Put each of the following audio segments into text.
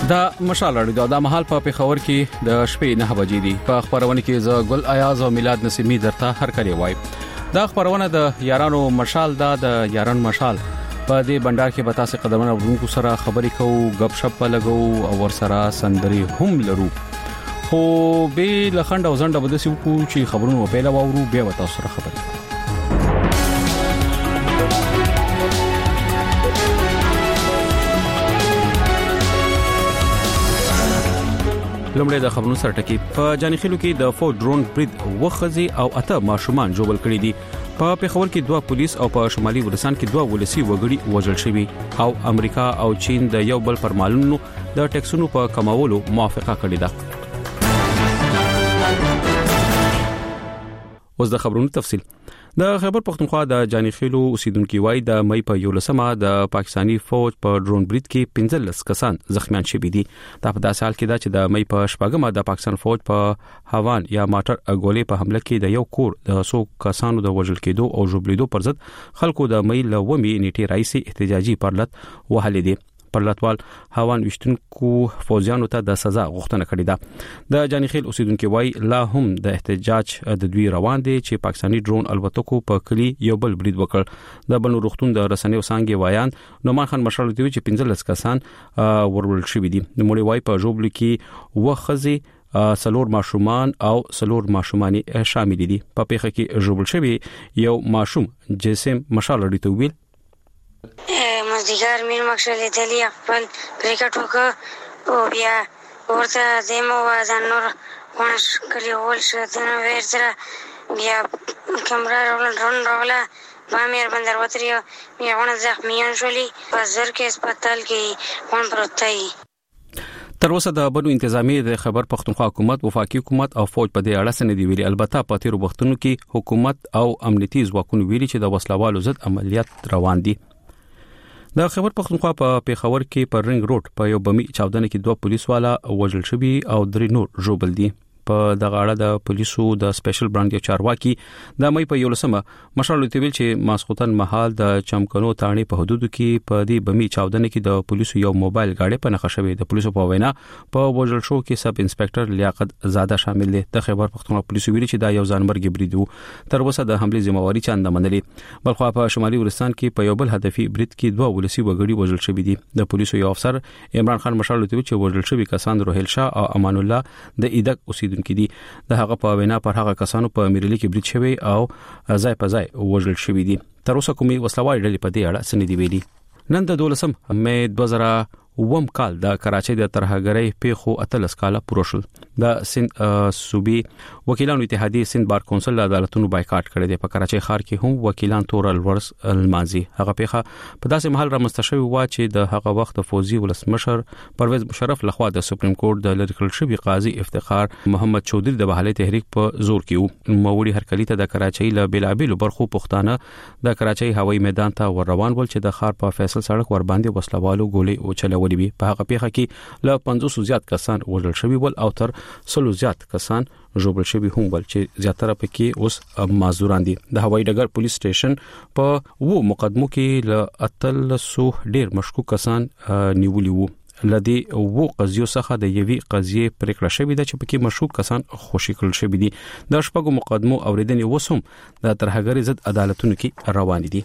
دا مشال اړیدو د مهال په پیښور کې د شپې 9 بجې دي په خبرونه کې ز ګل ایاز او میلاد نسیمی درته هر کړي وای دا خبرونه د یارانو مشال د یاران مشال په دې بندر کې به تاسو قدمونه ورونکو سره خبرې کوو غب شپ لګو او ور سره سندري هم لرو خو به لخند او زنده بده سې کو چې خبرونه په پیلا وورو بیا وتا سره خبرې لومړی د خبرونو سره ټکی په جانخیلو کې د فوج ډرون برید وخزي او اته ماشومان جوړل کړي دي په پیښور کې 2 پولیس او په شمالي ولسان کې 2 ولسی وګړي وژل شوي او امریکا او چین د یو بل پرمالونو د ټیکسونو په کمولو موافقه کړې ده. اوس د خبرونو تفصیل. د خیبر پختونخوا د جانخیلو اوسیدونکو وای د مې په 11 د پاکستانی فوج په ډرون برید کې 15 کسان زخمیان شوي دي. دا په داسې حال کې ده چې د مې په 14 د پاکستان فوج په هوان یا ماټر اګولې په حمله کې د یو کور د 100 کسانو د وژل کېدو او ژوبلیدو پر ضد خلکو د مې لومي نیټه رئیسي احتجاجي پرلط وهلې دي. پرلطوال هوان وشتونکو فوجانو ته د سزا غوښتنه کړې ده. د جانخیل اوسیدونکو وای لا هم د احتجاج د دوی روان دي چې پاکستانی ډرون الوتکو په کلی یو بل برید وکړ. د بنو روختون د رسنیو څنګه وایان نومان خان مشال دی چې 15 کسان ورول شوي دي. د مولوی وای په جوبل کې وخزي سلور ماشومان او سلور ماشومانی شامل دي. په پیښه کې جوبل شوی یو ماشوم جسم مشال دی ته ویل مزدیګر مين مخشل دلی خپل کرکټ وکړ او بیا ورته زمو وازن نور ونش کلی ول شدنه ورته بیا کیمرا رولا بامیر بندر وتریو میونه زخمیان شولي بازار کې هسپتال کې ون پروتای. تر اوسه د بنو انتظامی د خیبر پختونخوا حکومت وفاقي حکومت او فوج په دې اړه سند دی ویلي. البته په تیرو وختونو کې حکومت او امنیتي ځواکونو ویلي چې د وسلوالو ضد عملیات روان دي. د خیبر پختونخوا په پیښور کې پر رنګ روډ په یو بمی چاودنه کې 2 پولیس والا وژل شوي او 3 نور ژوبل دي. په دغه اړه د پولیسو د سپیشل برانډ یو چارواکي د مې په 11 مشال ویل چې ماسختن مهال د چمکنو تاڼي په حدودو کې په دې بمی چاودنه کې د پولیسو یو موبایل گاډي په نښه شوی. د پولیسو په وینا په وژل شو کې سب انسپکټر لیاقت زاده شامل دي. د خیبر پختونخوا پولیسو ویلي چې دا یو ځانمرګي برید وو. تر اوسه د حمله ذمہواری چاند منلې. بلخو په شمالي ولستان کې په یو بل هدفي برید کې 2 ولسی وګړي وژل شوي دي. د پولیسو یو افسر عمران خان مشال ویل چې وژل شوي کسان روهیل شاه او امان الله د ایدک اوسیدونکو دي. د هغه په وینا پر هغه کسانو په امیرلی کې برید شوی او ځای په ځای وژل شوی دي. تر اوسه کومي وسلوال ډلې په دې اړه سندې ویلي. نن د 12 مې 2000 کال د کراچۍ د ترهګرۍ پیښو 13 کاله پوره شول. د سند صوبي وکیلانو اتحادیه سند بار کونسل عدالتونو بایکاټ کړی دی. په کراچۍ ښار کې هم وکیلان تورل ورس المازي هغه پیښه په داسې محل را مستشوي وا چې د هغه وخت فوزي ولسمشر پرویز مشرف لخوا د سپریم کورټ د لریکل شوی قاضي افتخار محمد چودري د بحالي تحریک په زور کې وو. موري هرکلی ته د کراچۍ له بلابل برخو پښتانه د کراچۍ هوایي میدان ته ور روان ول چې د ښار په فیصل سړک ور باندې وسلوالو ګولې او چلولې وي. په هغه پیښه کې له 500 زیات کسان وژل شوي ول او تر 100 زیات کسان ژوبل شوي هم ول چې زیاتره پکې اوس معذوران دي. د هوایي ډګر پولیس سټیشن په وو مقدمو کې له 300 ډیر مشکوک کسان نیولي وو. لدی وو قضیو څخه د یوې قضیې پریکړه شوې ده چې پکې مشکوک کسان خوشی کړل شوي دي. د شپږو مقدمو اوریدنې وسوم د ترهګرۍ ضد عدالتونو کې روان دي.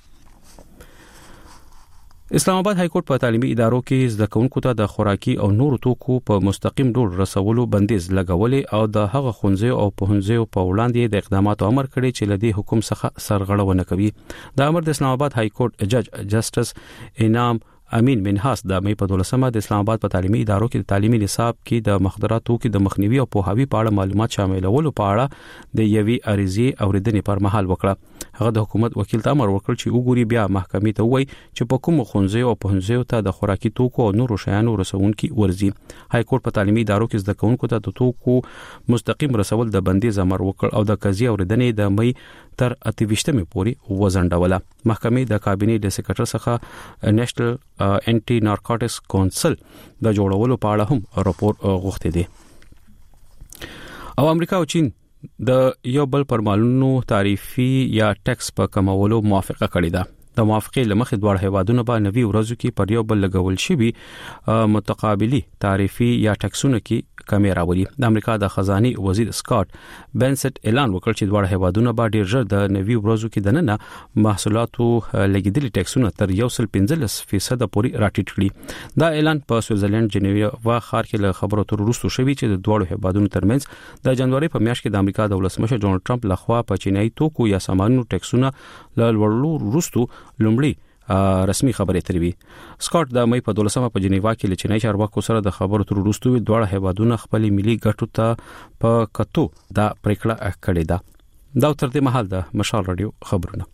اسلام آباد های کورټ په تعلیمي ادارو کې زده کوونکو ته د خوراکي او نورو توکو په مستقیم ډول رسولو بندیز لګولې او د هغه خونځي او پوهنځي په وړاندې د اقداماتو امر کړی چې لدی حکم څخه سرغړونه کوي. د امر د اسلام آباد های کورټ جج جسټس انعام امین منحاس د مې په 12 د اسلام آباد په تعلیمي ادارو کې د تعلیمي نصاب کې د مخدراتو کې د مخنیوي او پوهاوی په اړه معلومات شاملولو په اړه د یوې عریضې اوریدنې پر مهال وکړه. هغه د حکومت وکیل ته امر وکړ چې وګوري بیا محکمې ته وایي چې په کوم خونځي او پوهنځي ته د خوراکي توکو او نورو شیانو رسونکي ورزي. های کورټ په تعلیمي ادارو کې زده کوونکو ته د توکو مستقیم رسول د بندیز امر وکړ او د قضیې اوریدنې د مې تر 28 پورې وزنډوله. محکمې د کابینې د سکرټر څخه نېشنل انټي نارکوټکس کونسل د جوړولو په اړه هم راپور غوښتي دي. او امریکا او چین د یو بل پرمالونو تعریفي یا ټیکس په کمولو موافقه کړې ده. د موافقې لمخې دواړه هیوادونه په نوي ورځو کې پر یو بل لګول شي متقابلی تعریفي یا ټکسونه کې کمی راوړي. د امریکا د خزاني وزیر سکاٹ بنسټ اعلان وکړ چې دواړه هیوادونه به ډیر ژر د نوي ورځو کې دننه محصولاتو لګیدلي ټکسونه تر 1.15% پورې راټیټ کړي. دا اعلان په سویټزرلند جنیوا ښار کې له خبرو تر وروسته شوی چې د دواړو هیوادونو ترمنځ د جنوري په میاشت کې د امریکا د ولسمشر ډونالد ټرمپ لخوا په چینایي توکو یا سامانونو ټکسونه له لوړلو وروسته لومړی رسمي خبرې تروي. سکاٹ د مې په 12مه په جنیوا کې له چینایي چارواکو سره د خبرو تر وروسته دواړه هیوادونه خپل ملي ګټو ته په کتو دا پریکړه کړې ده. دا تر دې مهال د مشال رادیو خبرونه.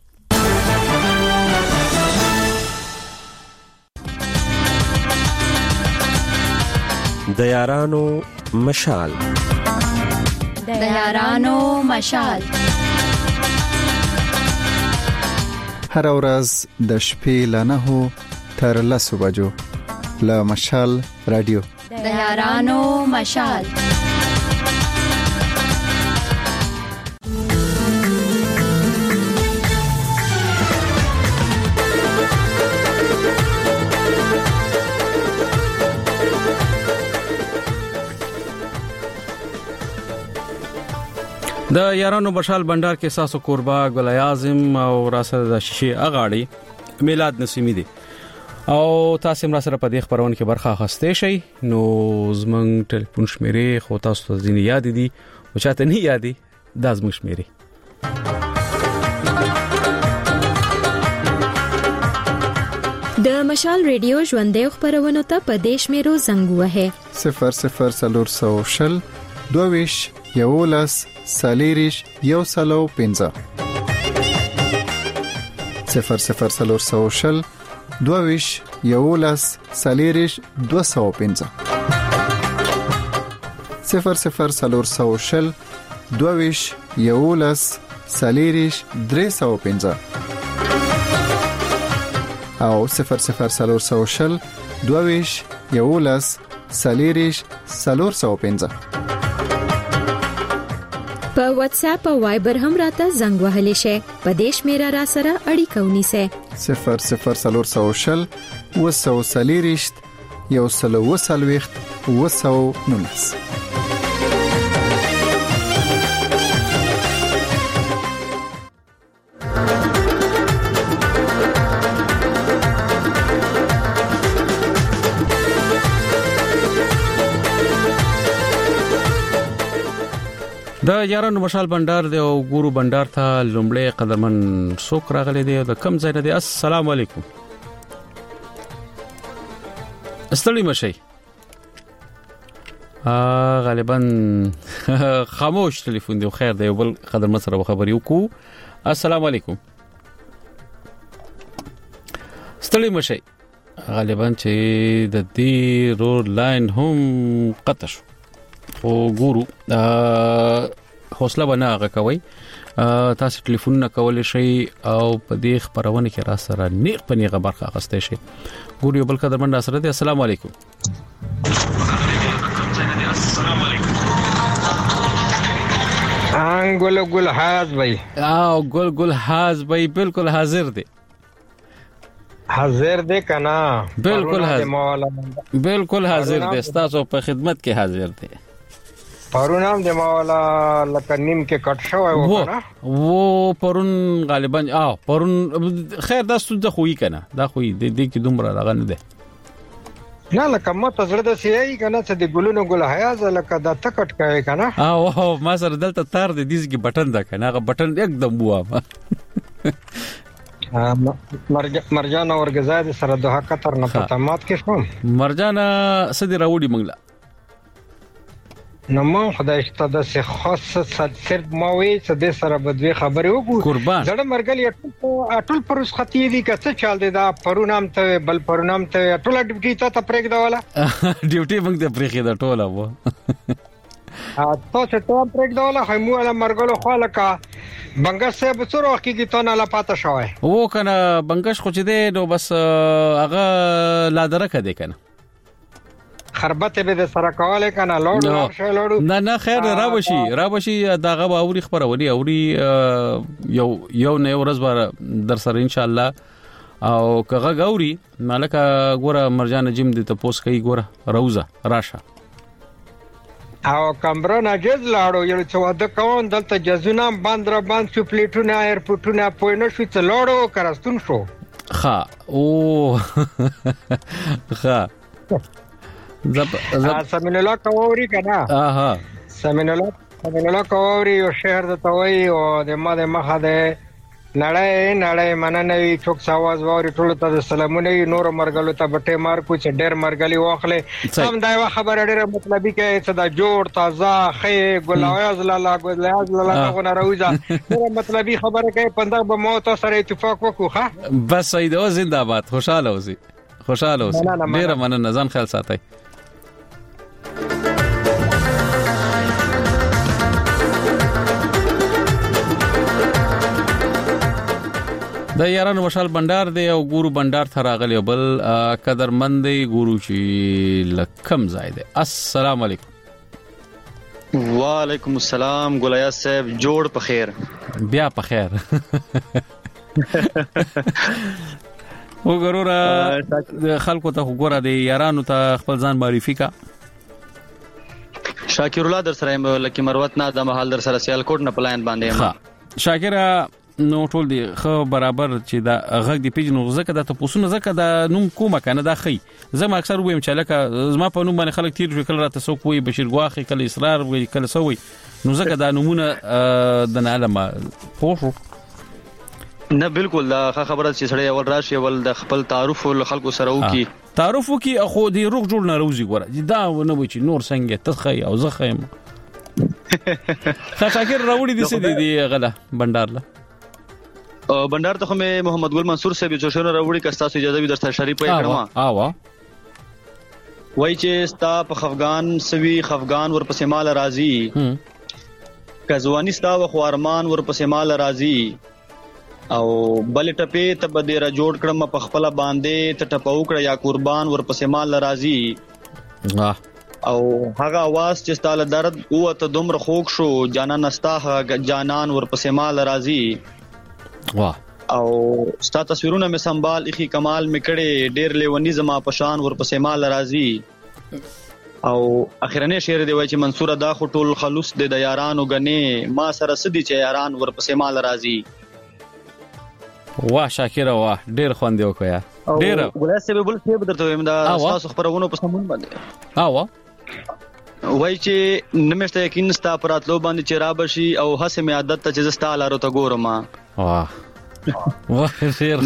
د یارانو مشال هر ورځ د شپې له 9 تر 10 بجو له مشال رادیو د یارانو مشال. د یارانو مشال بندر کې ساسو قربا ګل اعظم او راسره د شیشه اغاړي میلاد نسیمی دي او تاسو هم سره په دې خبرونه کې برخه اخستې شي. نو زمنګ ټلیفون شمیرې خو تاسو ته ځینې یاد دي او چاته نه یاد دي د زمنګ شمیرې د مشال ریډیو ژوندې خبرونه ته په دیش میرو زنګ وه 00 22 یولس سالیریش یو سلو 15 00 22 یولس سالیریش 215 00 22 یولس سالیریش 315 او 00 22 یولس سالیریش 415. په واتس اپ او وایبر هم راته زنګ وهلی شي. په دیش میرا را سره اړیکه ونیسه 00 وسوسلیریشت یو سلو وسلويخت وسو نونس. د یارانو مشال بندر دی او ګورو بندر ته لومړی قدرمن څوک راغلی دی د کم ځای نه دی. السلام علیکم. استړی مشي غالبا خاموش ټلیفون دی. خیر دی بل قدرمن سره خبرې وکړو. السلام علیکم. استړی مشي غالبا چې د دې روډ لاین هم قطع شو او ګورو حوصله بنا غکوي. تاسو ټلیفون نه کولای شئ او په دې خبرونه کې را سره نیغ پنیغه برخه اخستې شئ. ګورو بل قدرمن را سره دی. السلام علیکم. ګل حاز بھائی او ګل حاز بھائی بالکل حاضر دی. حاضر دی کنا بالکل حاضر دی. تاسو په خدمت کې حاضر دی. پرونام د مولا لکنیم کې کټ شوی و کنه و پرون غالبا پرون خیر دا ستو د خوې کنه دا خوې د دې کې دومره راغنه ده نه لکه مته زړه د سیای کنه چې د ګلونو ګل حیاز لکه دا تکټ کوي کنه او ما سره دلته تار د دیز کې بٹن ده کنه هغه بٹن एकदम بوا مرجان اورګزاد سره د حق تر نه پته مات کې شوم. مرجان سدي راوړي منګلا نو ما خدای ستاسو سه خاص صرف ما وی چې د سره بدوي خبرې وګورم قربان زړه مرګل ټول پروس خطي دي کڅ چال دي دا پرونام ته بل پرونام ته ټول ډیوټي ته پرېګ دا والا ډیوټي موږ ته پرېګ دا ټوله وو تاسو ته پرېګ دا والا همو ولا مرګلو خالکا بنگش سے بچورو حقیقی تو نه لا پاته شوی وو کنه بنگش خو چې دی نو بس هغه لا درکه دی کنه خربته به د سره کوله کنه لوړ نه خیر راوشي داغه باوري خبرونی اوري یو نه ورځ بار در سره ان شاء الله او کغه غوري مالکه ګوره مرجان جیم دې ته پوس کوي ګوره روزه راشه او کمبره ناجز لاړو یو څه واده کوم دلته جزونه باندې باندې شو پلیټونه ایرپورټونه پوینه شو څه لاړو کرستون شو ها او ها سمین الله کووري کنه اها سمین الله کووري او شهر د توي او د مخه ده نړۍ مننوي چوک ساواز ووري ټول ته سلامونه نور مرګلو ته بټه مار کو چې ډېر مرګلي واخلې هم دا خبره ډېر مطلبي کې چې دا جوړ تازه خې ګلایز لاله غو نه روزه ډېر مطلبي خبره کې پنده به موت سره اتفاق وکړو ها بس سید او زنده باد خوشاله اوسئ ډېر مننه ځان خیال ساتئ د یارانو مشال بندر دی او ګورو بندر ته راغلی بل قدرمند ګورو چې لکم زائد السلام علیکم وعلیکم السلام ګولیا صاحب جوړ په خیر بیا په خیر وګورو د خلکو ته وګوره د یارانو ته خپل ځان معرفي کا شاکر الله در سره لکه مروت نه د محل در سره سیال کوټ نه پلاین باندې ها شاکر نو ټول دی خو برابر چې دا غږ دی پیج نو زکه د تاسو نه زکه د نوم کومه کنه دا خي زما اکثر ویم چې لکه زما په نوم باندې خلک تیر جو کله راته سو کوی بشیر غواخي کله اصرار وی کله سوی نو زکه دا نمونه د نه علم پوښو نه بالکل دا خبره چې سړی اول راشي ول د خپل تعارف ول خلکو سره وکي تعارف وکي اخو دی روغ جوړ نه روزي ګوره دا نه وي چې نور څنګه تخی او زخم خاطر راوړي دي سې دي غلا بندر له بندر ته مې محمد ګل منصور صاحب چې شنو راوړي که تاسو اجازه وي درته شریف پې کړم وای چې ستا په خفغان ورپسې مال راضي کزوانی ستا خو ارمان ورپسې مال راضي او بل ټپې ته بده را جوړ کړم په خپل باندې ته ټپو کړ یا قربان ورپسې مال راضي او هغه आवाज چې ستاله درد او ته دومره خوښ شو جانان نستا جانان ورپسې مال راضي واه او ستا تصویرونه مې سنبال اخی کمال میکړې ډېر لیونی زما پشان ورپسې مال راضي او اخرنه شعر دی وای چې منصور دا خټول خلوص د یارانو غنې ما سره سدي چې یاران ورپسې مال راضي واه شاکر واه ډېر خوند یو کویا ډېر ولې سبب بل څه بدرته ویم دا تاسو خبرونه په سمون باندې وای چې نمشته یقین ستا پراتلو باندې چې را بشي او هڅه می عادت ته چې زستا لارو ته ګورم واه ډېر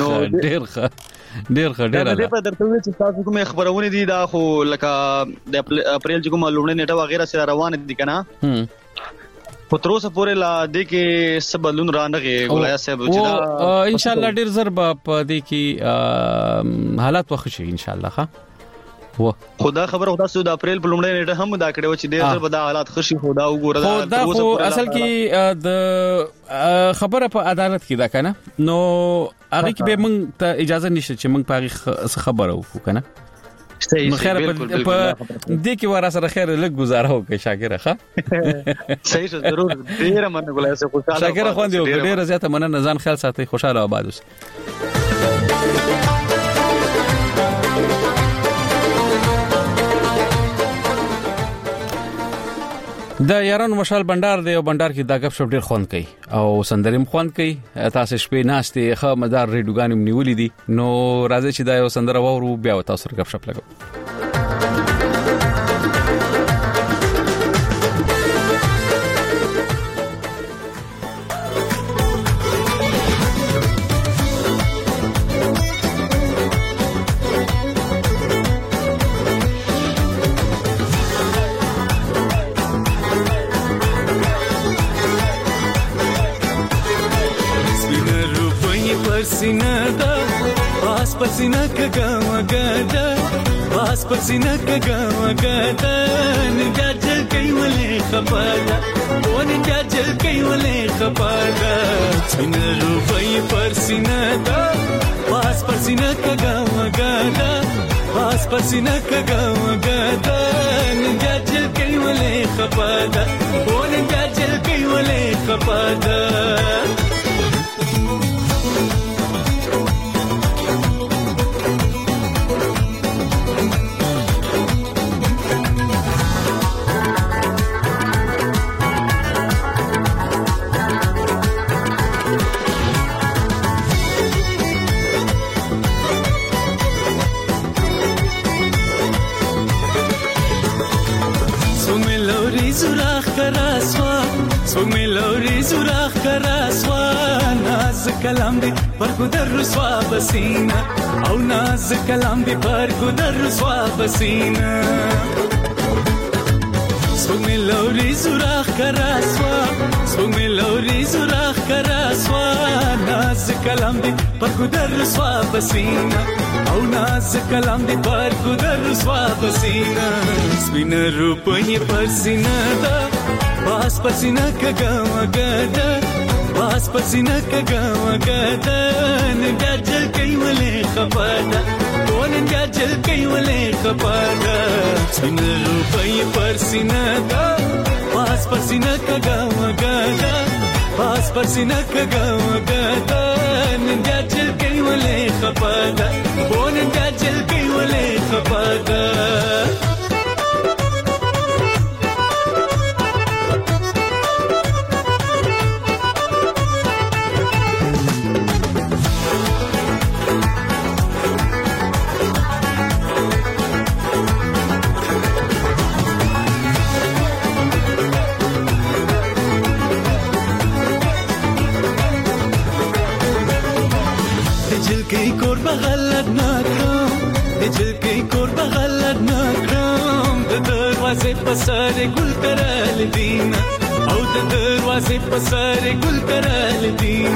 دا په درته وی چې تاسو کومه خبرونه دي دا خو لکه د اپریل چې کومه لومړی نیټه وغیرہ سره روان دي کنه خو تر اوسه پورې لا د کې سبلون رانغه ګولیا صاحب چې دا ان شاء الله ډېر زر په دې کې حالات وخت شي ان شاء الله ها خدا خبر خدا سود اپریل په لومړی نیټه هم دا کړو چې ډېر زر به دا حالات خشي خدا وګوره دا خو اصل کې د خبره په عدالت کې دا کنه نو هغه کې به موږ ته اجازه نشته چې موږ په خبره وکړو کنه صحیح خیر په دې کې ورا سره خیر لږ گزاره وکړي شاکر ښه صحیح ضرور ډېر مننه ګولای سه خوشاله شاکر خو دې ډېر زیاته مننه ځان خیال ساتي خوشاله آباد اوسئ د یارانو مشال بندر دی او بندر کې دا غب شپ ډیر خوند کوي او سندریم خوند کوي تاسو شپې ناشته خه مدار ریډوګانم نیولې دي نو راځي چې دا یو سندره وورو بیا تاسو غب شپ لګو پسینه کګه وګدا واس پسینه کګه وګدا نجاجل کوي ولې خپادا و نجاجل کوي ولې خپادا څنګه روپي پسینه دا واس پسینه کګه وګدا واس پسینه کګه وګدا نجاجل کوي ولې خپادا و نجاجل کوي ولې خپادا لوري زوراخ کراسوا ناز کلام دی پر ګدر رسوا بسینا او ناز کلام دی پر ګدر رسوا بسینا سومي لوري زوراخ کراسوا سومي لوري زوراخ کراسوا ناز کلام دی پر ګدر رسوا بسینا او ناز کلام دی پر ګدر رسوا بسینا سپین روپنی پر سینا دا باس پسینا کګه وګدا باس پسینا کګه وګدا نګاجل کایولې خپادا ون نګاجل کایولې خپادا سپین روپای پر سینا دا باس پسینا کګه وګدا باس پسینا کګه وګدا نګاجل کایولې خپادا ون نګاجل کایولې خپادا بغلد نکرم دل کی کور بغلد نکرم د دروازه په سر ګل کرل دین او د دروازه په سر ګل کرل دین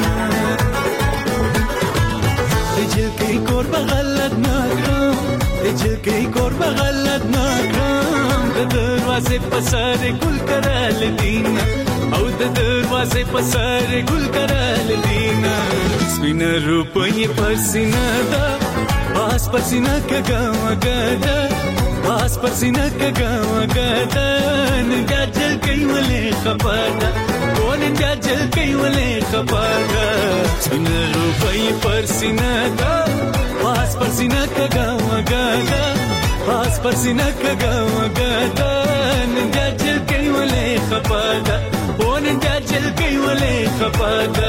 دل کی کور بغلد نکرم دل کی کور بغلد نکرم د دروازه په سر ګل کرل دین او د دروازه په سر ګل کرل دین سپین روپنی پر سینا دا باس پر سینا کګه وګدا باس پر سینا کګه وګدا نګاجل کایولې خپادا ون نګاجل کایولې خپادا سپین روپنی پر سینا دا باس پر سینا کګه وګدا باس پر سینا کګه وګدا نګاجل کایولې خپادا ون نګاجل کایولې خپادا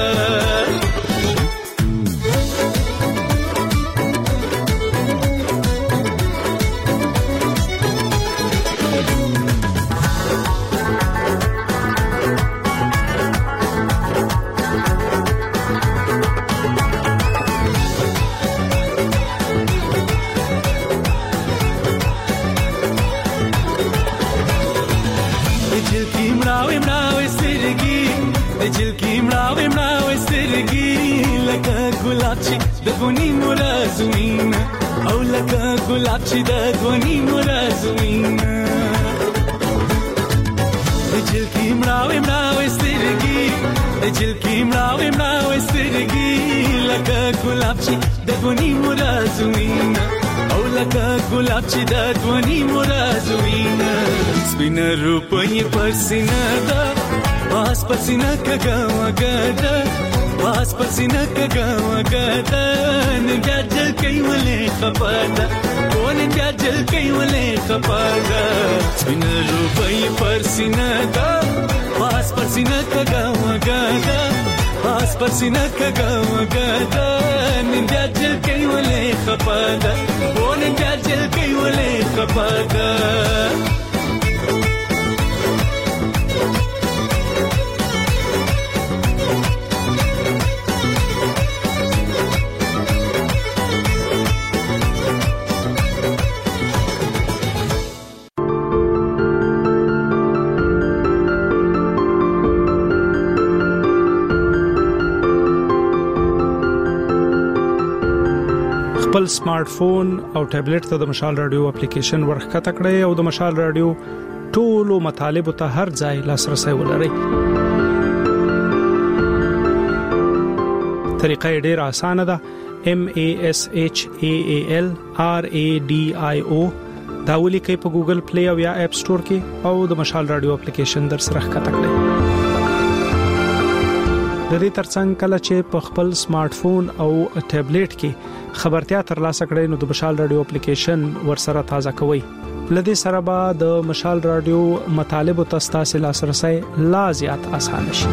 دغونی مرازوین او لکه ګلاب چې دغونی مرازوین دجل کی مراوي مراوي سترګي دجل کی مراوي مراوي سترګي لکه ګلاب چې دغونی مرازوین او لکه ګلاب چې دغونی مرازوین سپین روپنی پر سینا دا باس پر سینا کګه وګدا باس پر سینا کګه وګدا نګاجل کایولې خپادا ون نګاجل کایولې خپادا سپین روپای پر سینا دا باس پر سینا کګه وګدا باس پر سینا کګه وګدا نګاجل کایولې خپادا ون نګاجل کایولې خپادا خپل سمارټ فون او ټابلیټ ته د مشال رادیو اپلیکیشن ورخکته کړئ او د مشال رادیو ټولو مطالب ته هر ځای لاسرسي ولرئ. طریقه ډیره اسانه ده. MASHAALRADIO دا ولیکئ په ګوګل پلی او یا اپ سٹور کې او د مشال رادیو اپلیکیشن در سره ښکته کړئ. د دې ترڅنګ کله چې په خپل سمارټ فون او ټابلیټ کې خبرتیا ترلاسه کړئ نو د مشال رادیو اپلیکیشن ورسره تازه کوئ. لدې سره به د مشال رادیو مطالب او تاسو لاسرسي لا زیات اسانه شي.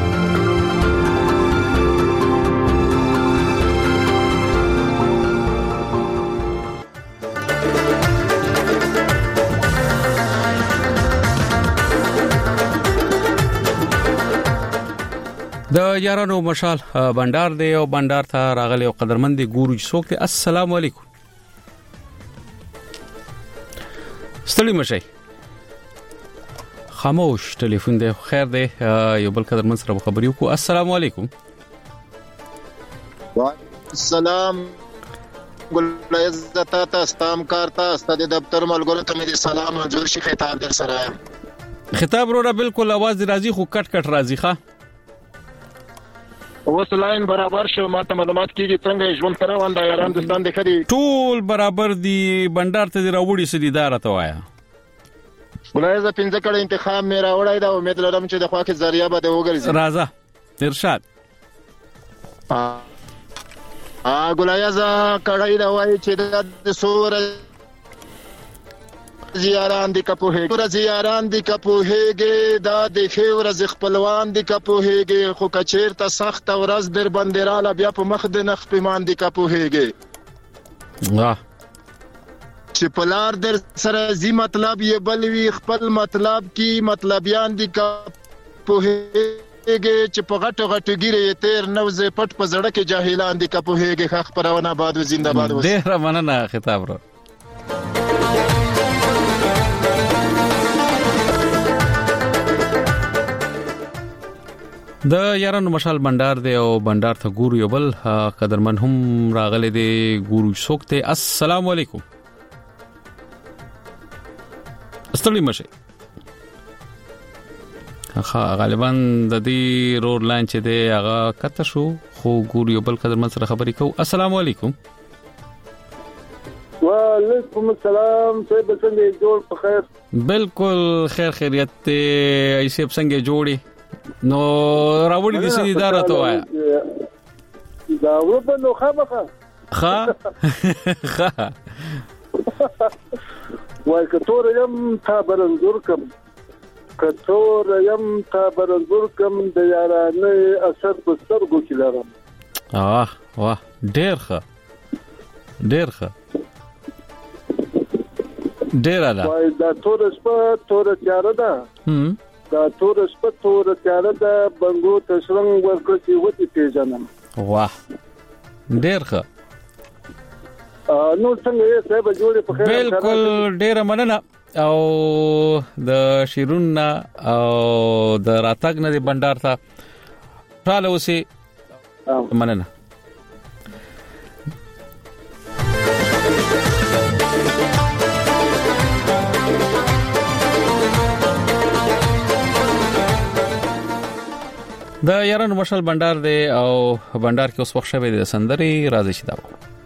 د یارانو مشال بندر دی او بندر ته راغلی او قدرمند ګورو څوک ته السلام علیکم ستړي مشي خاموش ټلیفون دی خیر دی یو بل قدرمند سره خبرې وکړو السلام علیکم السلام ګل عزت تا استام کارتا استاد دفتر ملګرو ته مې سلام جوړ شي خطاب در سره خطاب وروره بالکل आवाज راځي خو کټ راځي ښا اوس لاین برابر شو ماته معلومات کیږي څنګه ژوند سره واندا یاران دستان د خدي ټول برابر دي بندر ته راوړي سړي دار ته وایا ګلایزه پنځه کړه انتخاب مې راوړای دا امید لرم چې د خوا کې ذریعہ به وګرځي راځه ارشاد ګلایزه کړه دا وایي چې د سور زیاران دی کپوهګي زیاران دی کپوهګي دا د خیر ز خپلوان دی کپوهګي خو کچیر ته سخت ورځ در بندراله بیا په مخ د نخ پیمان دی کپوهګي واه چې پلار در سره زی مطلب یې بلوي خپل مطلب کی مطلبیان دی کپوهګي چې په غټو ګیره تیر نوځه پټ په زړه کې جاهلان دی کپوهګي خخ پرونه باد زنده باد ډیر مننه خطاب رو د یارانو مشال بندر دی او بندر ته ګورو یو بل قدرمن هم راغله دی ګورو څوک ته السلام علیکم استړي مشه غالبا د دې رور لاین چې دی هغه کته شو خو ګورو یو بل قدرمن سره خبرې کو السلام علیکم وعلیکم السلام څنګه جوړ په خیر بالکل خیر خیریت ایسه څنګه جوړي نو راوړي دي سړي دار ته وایا دا وبه نو خامخه وای کتور یم تا برنزور کم د یارانه اثر بسترګو کې لرم واه ډیر ښه ډیر دا وای دا تور تیار ده دا تور تیار ده بنګو تشرنګ ورکړي وتی پیژنم واه ډیر ښه نو څنګه یې صاحب جوړې په خیر بالکل ډیر مننه او د شیرون او د راتګ نه د بندر ته حاله اوسې مننه د یارانو مشال بندر دی او بندر کې اوس وخت شوی د سندري راځي شي دا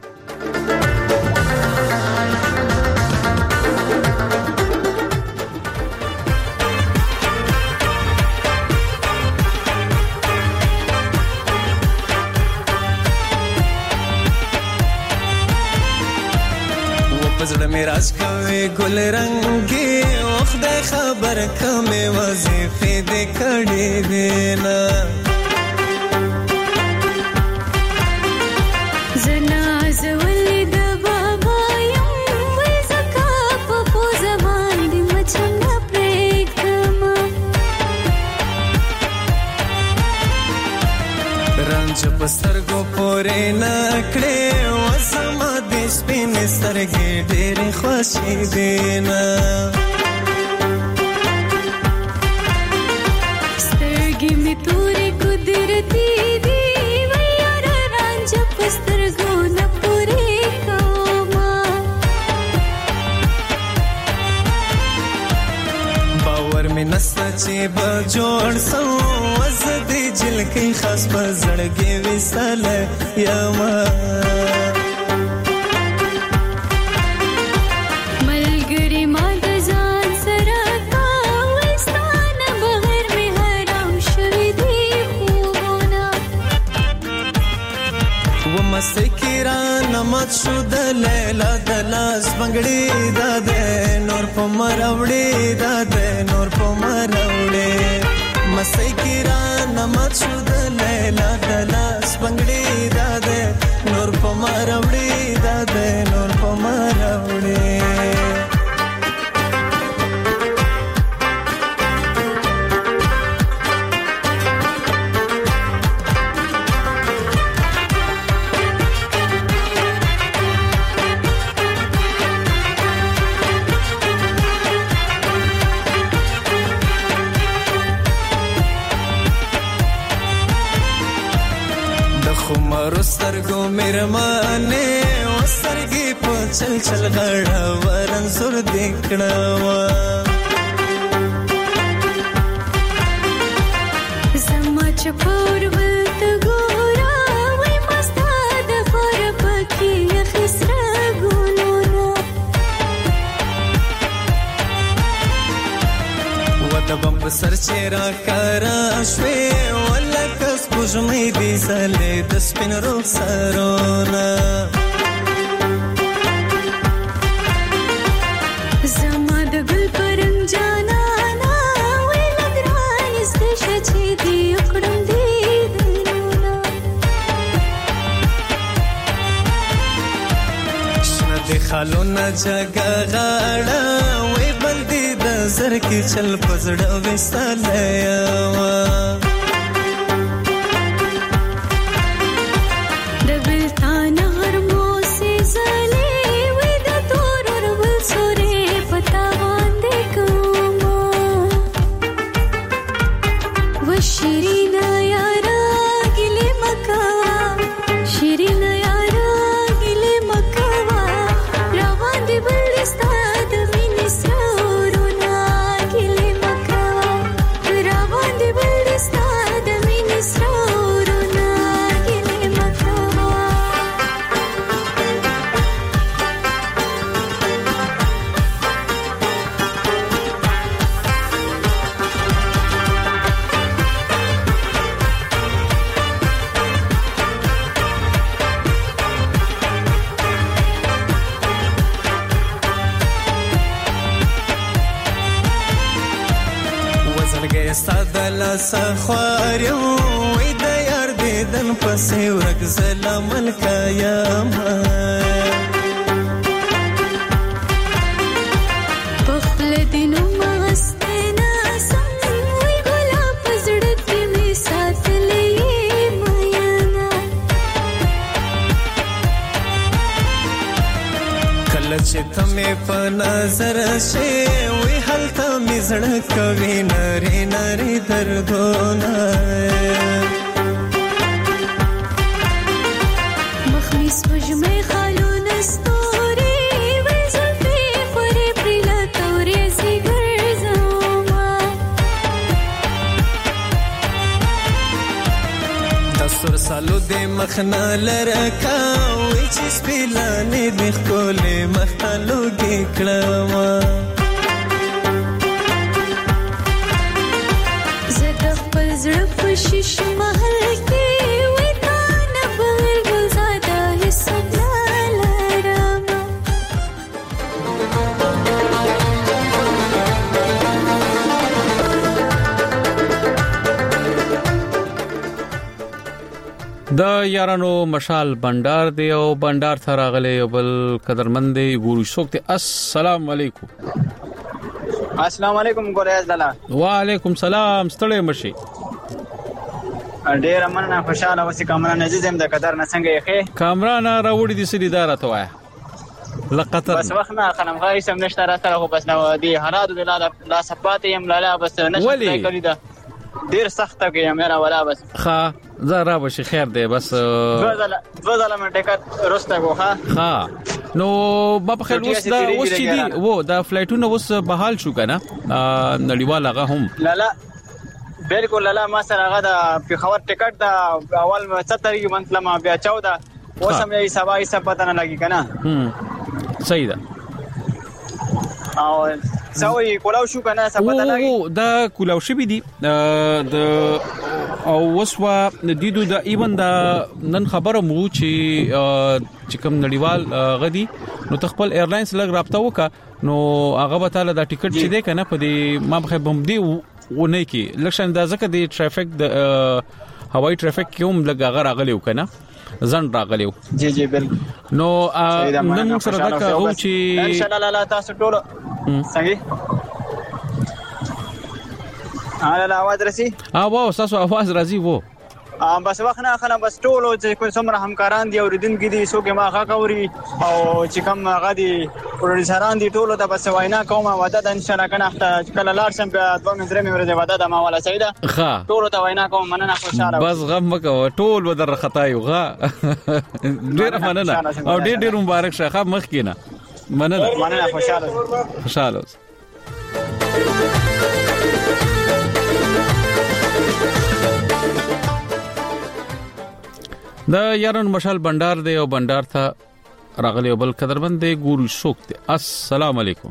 پزړه مې راز کوي ګل رنگي وخت خبر کمه وظیفه دې کړې دینا زناز ولید بابا یم زکا په زمان دې مچنه پرېکم رنج پسترګو پورې نکړې وسما دې سپین سترګې ډېر خوشي دینا سترګې می تورې قدرتي دی ویار رنج پسترګو نه پورې کوما باور مې نسته چې به جوړ سو وزدي جلکې خاص په زړګې وساله یما مسکران مت شو د لیلا د لاس بنگړي د نور په مروړي د نور په مروړي مسکران مت شو د لیلا د لاس بنگړي د نور په مروړي د نور په مروړي تورو سترګو میرمانه وسرګي په چل چل غړا ورنزور دکړه زما چپور ولت ګورا وای مستا د خور پکې خسرا ګونو وته بم سر چیرې کرا شوي ولکس پوجمې دي سلې د سپین روح سرونه زما د ګل پرنګ جانا نا وې لګران استشه چې دی کړم دی درونا شنه د خالونه جګه غاړه وې بلدي د زر کې چل پزړه وساله سخوار یو وې د یار دیدن پسې ورک زلم الکایم پخل دینو مستنا سم وې ګلا پزړه کې می ساتلې میانا کله چې تمه په نظر شي وې هلته می زړه کوي نری نری دردونه مخمس وجمه خالونه ستوري وې زلفي خوري پرلا تورې سي ګرځوما دستور سالو دې مخنا لرکا وې چې سپیلانې د خولې مختلو کې کړما شیش محل کې وې تا نه بل زاده حساب لرم د یارانو مشال بندر دی او بندر ته راغلی بل قدرمن دی ګورو شوکته السلام علیکم السلام علیکم ګوریز دلا وعلیکم سلام ستړی مشي ډیر مننه خوشاله اوسې کامران عزیز هم د قدر نه څنګه یې کامران راوړي د سری اداره ته وای لقطر بس وخت نه خلم غاړي سم نشته راته خو بس نو دی حالات د لا صفات يم لاله بس نشته کړی دا ډیر سخت کې یم را ولا بس ها زرا بشي خیر دی بس دوزله منټه کټ رسته غوخه ها نو په خیر اوس دا اوس چې دی وو دا فلایټونه اوس بحال شو کنه نړیوال هغه هم لاله بالکل لاله ما سره هغه د پیښور ټیکټ دا اول 70 منتله ما بیا 14 اوسم یې سبا یې پته نه لګی کنه صحیح ده او سوي کولاو شو کنه سپته لګي دا کولاو شي دي د او وسوا دیدو د ایون دا نن خبره مو چې کوم نړیوال غدي نو تخپل ایرلاینز لګ رابطه وکا نو هغه به تعالی دا ټیکټ چې دی کنه په دې ما به بم دی ونه کی لکشن دا ځکه د ټرافیک د هوایي ټرافیک کوم لګ هغه راغلیو کنه ځن راغلیو جی جی بالکل نو نن سره دا کوم چې ان شاء الله تاسو ټول څنګه لا आवाज رسی واه تاسو आवाज راځي وو بس وخت نه خلک بس ټول چې څومره همکاران دي اوریدونکي دي څوک ما ښه کوي او چې کوم هغه دي پروډوسران دي ټول ته بس وینا کوم وعده ده ان شاء الله کنه کله لاړ شم په 2 ورځې وعده ده ما ولا سیده ټول ته وینا کوم مننه خوشاله بس غم مکو ټول بدر خطایو غا ډیر مننه او ډیر مبارک شه مخ کینه مننه خوشاله دا یارن مشال بندر دی او بندر ته راغلی بل قدرمن دی ګورو شوک دی السلام علیکم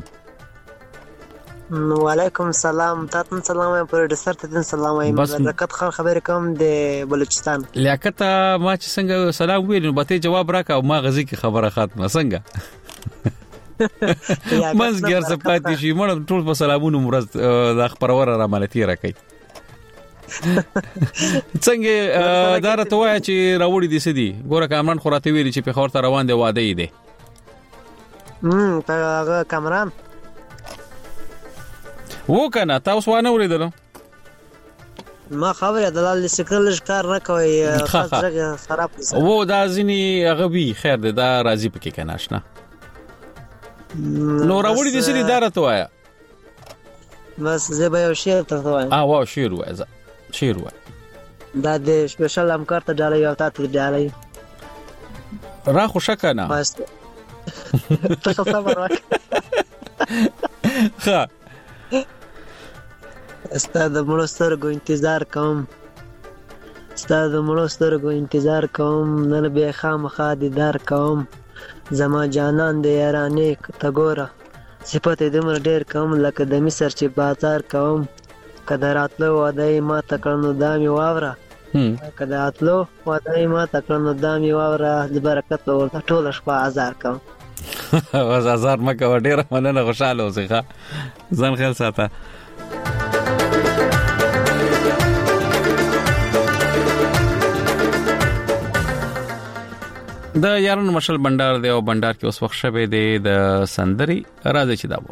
وعلیکم السلام تاسو سلام پروډوسر ته سلام وایم برکت خان خبر کوم د بلوچستان لیاقت ما چې څنګه سلام ویل نو به جواب راکا او ما غزي کی خبره ختمه څنګه منځ ګر سپاتې شي مړ ټول په سلامونو مرز د خبرور را ملتي راکې څنګه دار ته وای چې راوړي دي سدي ګوره کامران خوراته ویلي چې په خور ته روان دی واده یې دی هغه کامران وو کنه تاسو وانه وریدل ما خبره دلال سکرل کار نه کوي خاصه خراب وو دا ځنی هغه وی خیر دی دا راضي پکې کنه آشنا نو راوړي دي سدي دار ته وای بس زه به یو شعر ته وایم واو شعر وای شعر وای دا د سپیشل همکار ته ډالۍ او تاسو ډالۍ را خوشا کنه بس ته صبر وکړه ها استاد مړسترګو انتظار کوم نن به خامخا دیدار کوم زما جانان د یارانې ته ګوره صفت دې مر ډېر کوم لکه د مصر چې بازار کوم کله راتلو وادي ما تکړنو دامي واوره کله راتلو وادي ما تکړنو دامي واوره د برکت ورته ټول شپه هزار کوم هزار مکه ډېر مننه خوشاله اوسې ښه ځان خیال ساته د یارن مشل بندر دی او بندر کې اوس وخت شوه دی د سندري راځي چې دا وو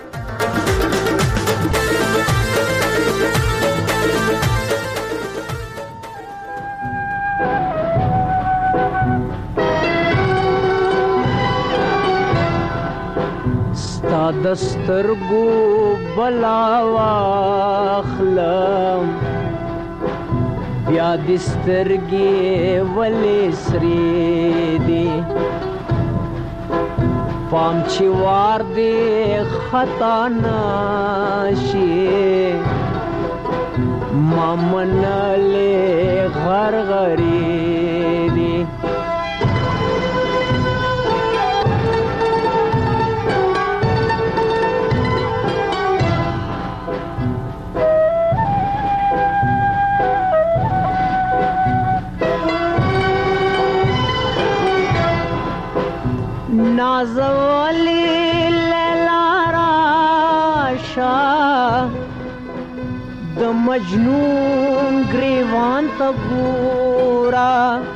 ستا دسترګو بلا واخلم بیا دسترګې ولې سری دی پام چې وار دی خطا نشي مامنلې غرغری دی نازولی لیلا راشا د مجنون گریوان تبورا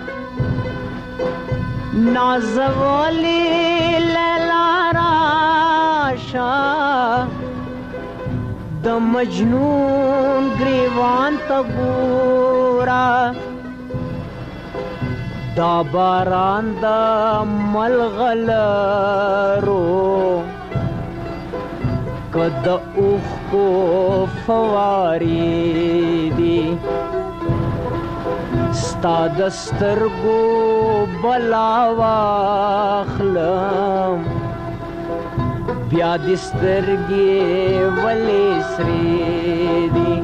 نازولی لیلا راشا د مجنون گریوان تبورا دا باران دا ملغلرو کد اوخ کو فواری دی ستا دسترگو بلا واخلم بیا دسترگی ولی سری دی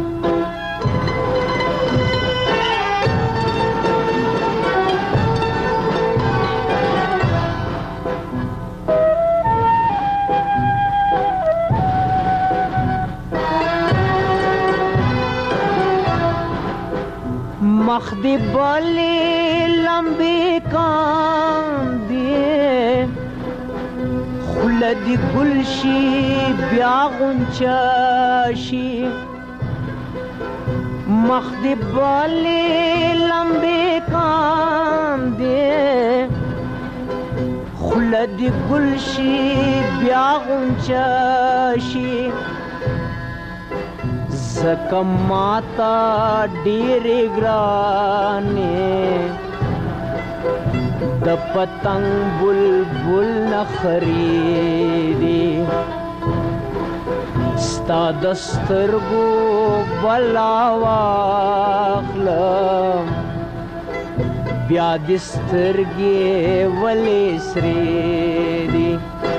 مخ دی بلی لمبی کاندی خلدی گلشی بیا غنچاشی مخ دی بلی لمبی کاندی خلدی گلشی بیا غنچاشی زکم ماتا ډېرې ګرانې د پتنګ بلبل نخریدي ستا د سترګو بلا واخلم بیا د سترګې ولې سرې دي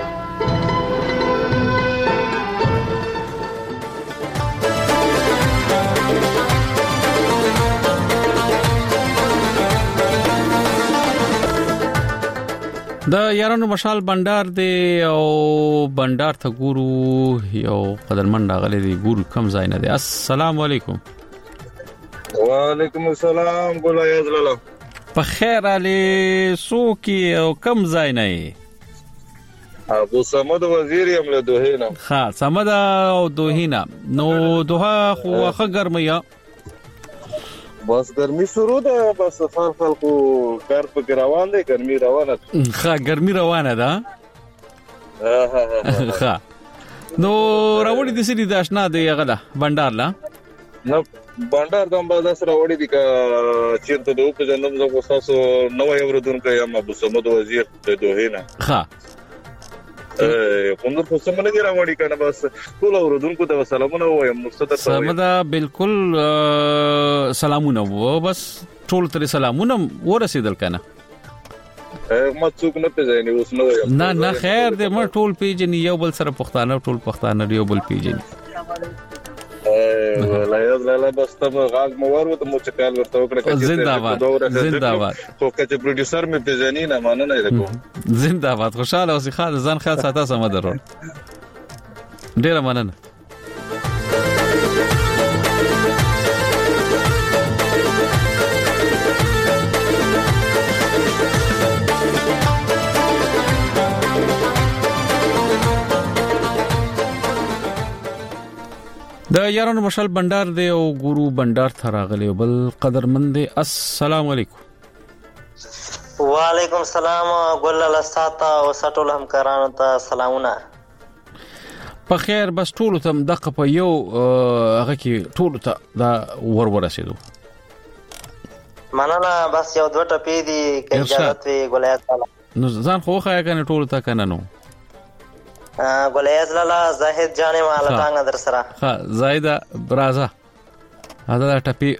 د یارانو مشال بندر دی او بندر ته ګورو یو قدرمن راغلی دی ګورو کم ځای نه دی. السلام علیکم. وعلیکم السلام ګولا یزلاله په خیر علي سوکي او کم ځای نه ابو صمد وزیر یم له دوهینا. ها صمد او دوهینا نو دوه خو واخه ګرمیا بس ګرمي شروع ده بس خلکو کار په روان دي ګرمي روانه ها ګرمي روانه ده ها نو راوړي د سری د آشنا دی غلا بندر لا نو بندر د امباز سره وړي دي ک چیرته د په جنم زو تاسو نو یو ردون کوي ابو صمد وزیر د دوهینا. ها کومه څه منګي راوړي کنه بس ټول اوردونکو ته سلامونه وایم مستتر سمدا بالکل سلامونه و بس ټول تر سلامونه ورسېدل کنه ما څوک نه پیژنې اوس نو نه خیر دې ما ټول پیژنې یو بل سره پښتانه ټول پښتانه یو بل پیژنې لا یزلاله بس ته غاغ مور وته مو چکال ورته وکړه زنده‌باد زنده‌باد خو کچ پروډوسر مې پیژنې نه ماننه کوم زنده‌باد خوشاله اوسې خاله ځان خیال ساته سم درو ډیر مننه. د یارانو مشال بندر دی او ګورو بندر ته راغلی بل قدرمند دی. السلام علیکم. وعلیکم السلام ګل لساتا او سټول همکارانو ته سلامونه. په خیر بس ټول ته دغه په یو هغه کې ټول ته دا ورسېدو مننه بس یو دوه ټپې دي کې اجازه وي ګلایت نو ځان خو خیا کنه ټول ته کنه نو ګلایت لاله زاهد جانې مال ټانګ در سره ها زاهدا برازا دا ټپې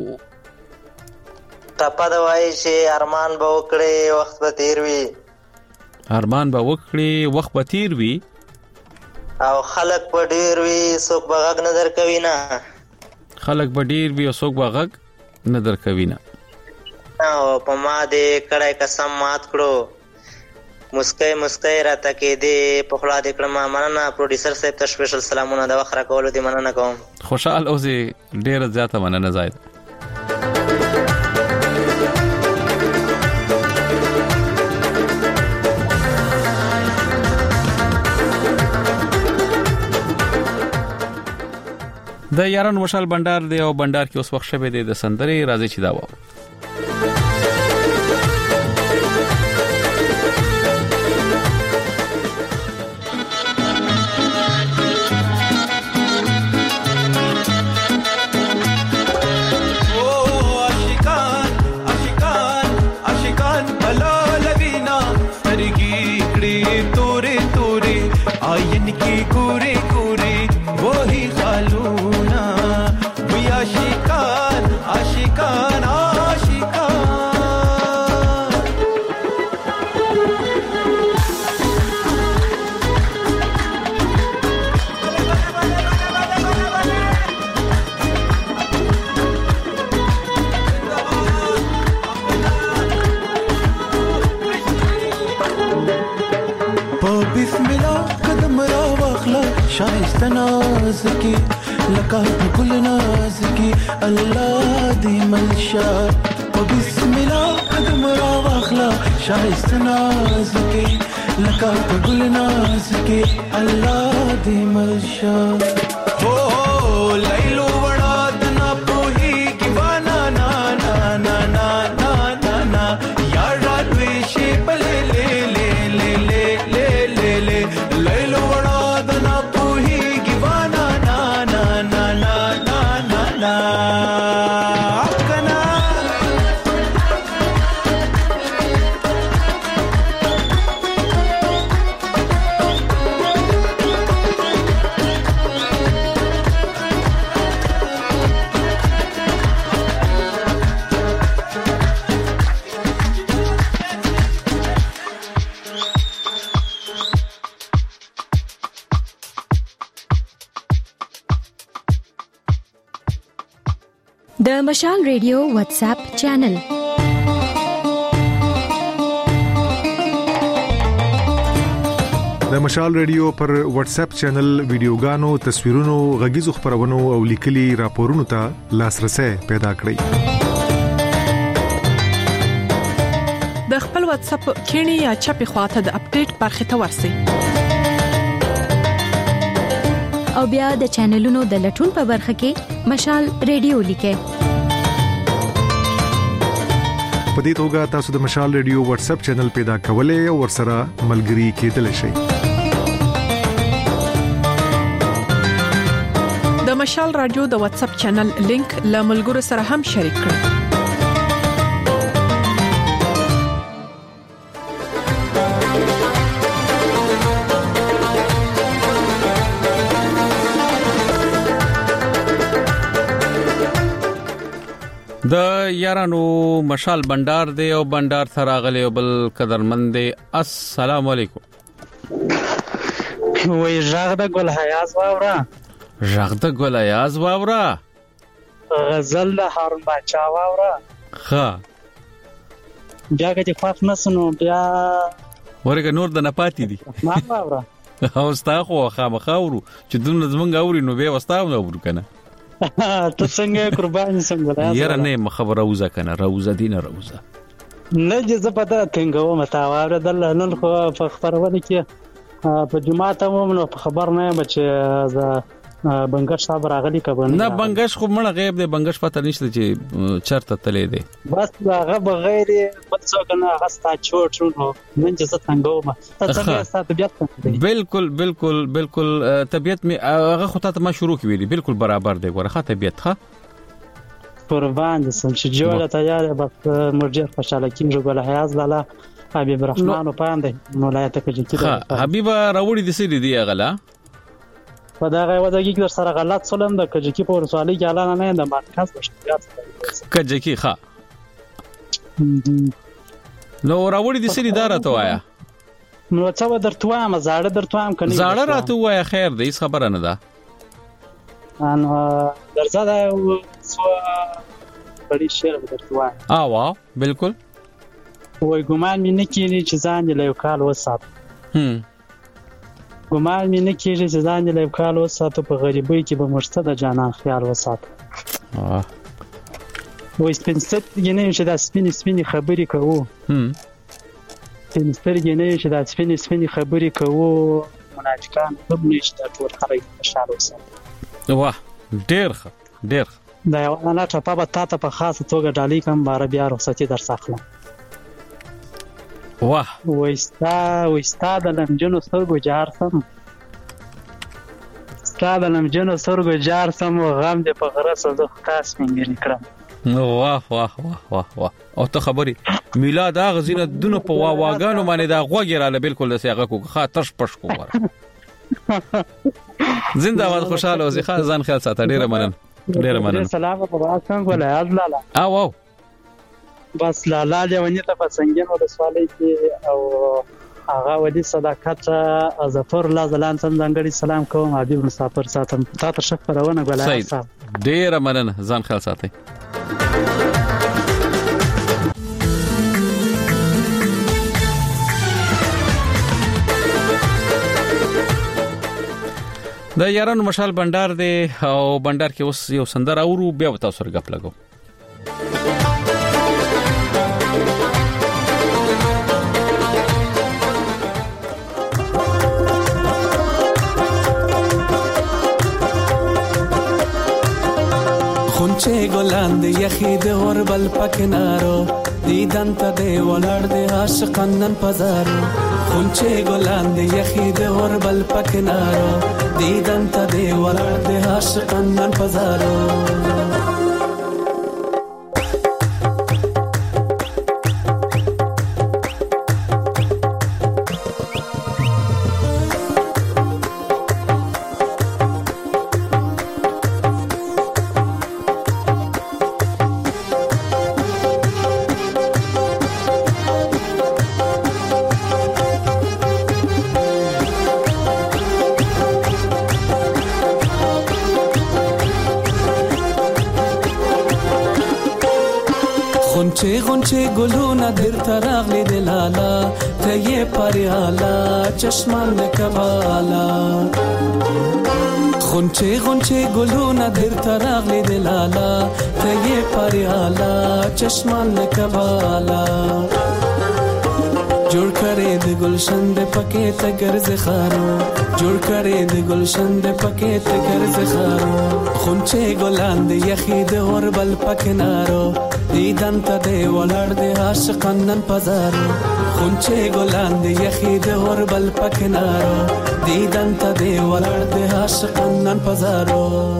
ټپه دا وایي چې ارمان به وکړي وخت به تیر وي ارمان به وکړي وخت به تیر وي او خلک په ډیر وي څوک به غږ نه درکوي نه خلک به ډیر وي او څوک به غږ نه درکوي نه او په ما دې کړای قسم مات کړو مسکای مسکای راته کې دې په خلا دې کړم مننه پروډوسر صاحب ته سپیشل سلامونه د وخت راکولو دې مننه کوم خوشحال اوسې ډیر زیاته مننه زاید. د یارانو مشال بندر دی او بندر کې اوس وخت شوه دی د سندري راځي چې دا و شایسته ناز کی لکه ګل ناز کی الله دې ملشا او بسم الله قدم را واخلا شایسته ناز کی لکه ګل ناز کی الله دې ملشا هو لیلو وړا دنا پوهی کی وانا نا نا نا نا نا نا یار دوی شی بل لے لے لے لے لے لے لیلو وړا دنا نا نا نا نا د مشال ریډیو واتس اپ چینل د مشال ریډیو پر واتس اپ چینل ویډیوګانو تصویرونو غږیزو خبرونو او لیکلي راپورونو ته لاسرسي پیدا کړئ د خپل واتس اپ کینی یا چپی خواته د اپډیټ برخه ته ورسئ او بیا د چینلونو د لټون په برخه کې مشال ریډیو لیکئ په دې توګه تاسو د مشال ریډیو واتس اپ چینل پیدا کولای او ورسره ملګري کېدلی شئ د مشال رادیو د واتس اپ چینل لینک له ملګرو سره هم شریک کړئ د یارانو مشال بندر دی او بندر ثراغلی او بل قدرمند دی السلام علیکم وای ژغ د ګل حیاز واورا غزل د هارون باچا واورا ها بیا چې خاص نسنو بیا ورګه نور د نپاتی دي ما واورا او ستا خو خامخاورو چې دونه زمونږ اوري نو به وستاو نو ورو کنه ته څنګه قربان څنګه یاره نه مخبر روزه کنه روزه دینه روزه نه جزه پته څنګه و متاوره د نن خو په خبرونه کې په جمعه ته مو په خبر نه بچ بنگش صاحب راغلی کبه نه بنگش خو مړه غیب دی بنگش پته نشته چې چرته تلې دی بس هغه بغیر بڅو کنه هغه ستا چوټونو نن چې څنګه و څنګه ستاسو طبيعت بالکل طبيعت می هغه خو ته ما شروع کړی بالکل برابر دی ورخه طبيعت ښه قربان دسم چې جوړه تیار بس مرجر خوشاله کیږي ګل حیاز لاله حبیب الرحمن پاند ولایت کې حبیب راوړي د سری دی غلا په دا غوډه کې در سره غلط سلام د کجکی په ورسوالي کې اعلان نه د مرکز مشکلات کجکی ښه نو راوړي د سری دارا ته وایا نو څه درتوه ما زاړه درتوه کنه زاړه راته وایا خیر دې خبره نه ده انا درځه دا بڑی شعر درتوه واو بالکل وای ګمان مې نه کیږي چې ځان له یو کال وسات ګمان مې نه کیږي چې ځان له یو کال وسات په غریبۍ کې به مرسته د جانان خیال وسات وای سپینستر ګنې چې دا سپینې خبرې کوو سپینستر ګنې چې دا سپینې خبرې کوو منافقان هم نشته ټول خلک خوشاله وسات واه ډېر دا یو نه ټاپه به تاسو په خاصه توګه ډالۍ کوم بار بیا رخصتي در ساخله واه وستا د لمجنو سترګو جار سم غم دې په غره سره خاص منګل کړم واه او ته خبري میلاد اغه زینت دونه په واواګانو باندې دا غوګراله بالکل د سیاغه کو خاطر پښ کو ور زنده‌باد خوشاله اوسې خاص ځان خیال ساته ډیره مننه سلام په واسطه ولا ازلاله او بس لاله ونی ته پسنګینو د سوالې کې او هغه ودی صداقت ظفر الله زلان څنګه سلام کوم حبیب مسافر ساتم تاسو شکرونه غواړم ډیره مننه ځان خیال ساتئ د یارانو مشال بندر دی او بندر کې اوس یو سندر اورو بیا تاسو سره غپ لګو خونچه ګلان دی یخی د اوربل پکنارو دیدن ته دی ولړ دی عاشقان نن پزارو خونچه ګلان دی یخی د اوربل پکنارو دیدن ته دی ولړ دی عاشقان نن پزارو غنچه غنچه گلونه در تراغلی دلالا تیه پریالا چشمان کبالا غنچه غنچه گلونه در تراغلی دلالا تیه پریالا چشمان کبالا جوړ کړې د گلشن د پکې ته ګرځ خارو جوړ کړې د گلشن د پکې ته ګرځ خارو خونچه ګلان د یخې د اوربل پکې نارو دیدن ته دی ولړ د عاشقان نن پزارو خونچه ګلان د یخې د اوربل پکې نارو دیدن ته دی ولړ د عاشقان نن پزارو